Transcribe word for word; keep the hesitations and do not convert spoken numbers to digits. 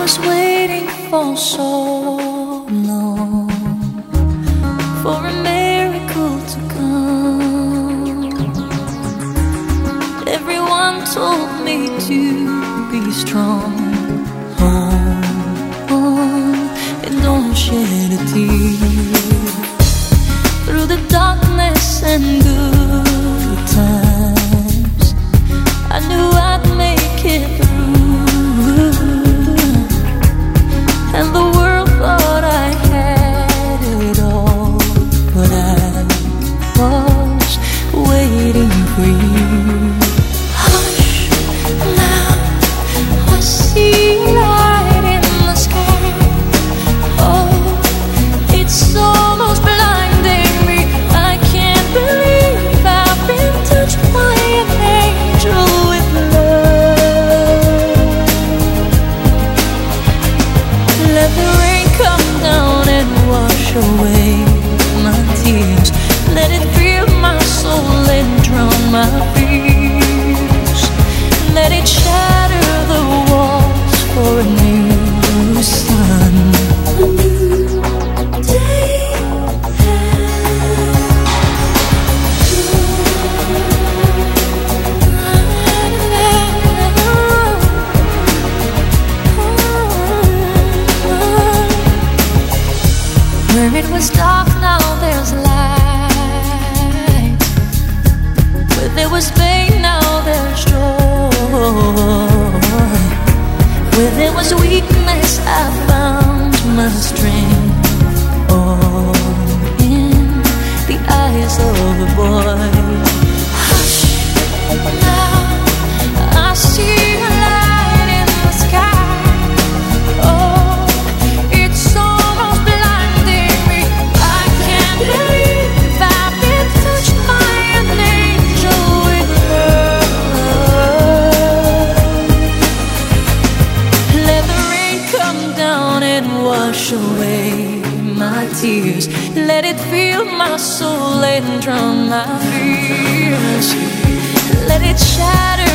was waiting for so long for a miracle to come. Everyone told me to be strong. Hold on and don't shed a tear. Through the darkness and good times, I knew I'd make it through. And the world thought I had it all, but I was waiting for you. Hush, now I see light in the sky. Oh, it's almost blinding me. I can't believe I've been touched by an angel with love. Let the rain come down and wash away my tears. Let it fill my soul and drown my fears. Let it shatter the walls for a new sun. A new day. Where it was dark, now there's light. Where there was pain, now there's joy. Where there was weakness, I found my strength. All in the eyes of a boy. Hush, now I see a light in the sky. Oh, it's almost blinding me. I can't believe I've been touched by an angel with love. Let the rain come down and wash away my tears. Let it fill my soul and drown my fears. Let it shatter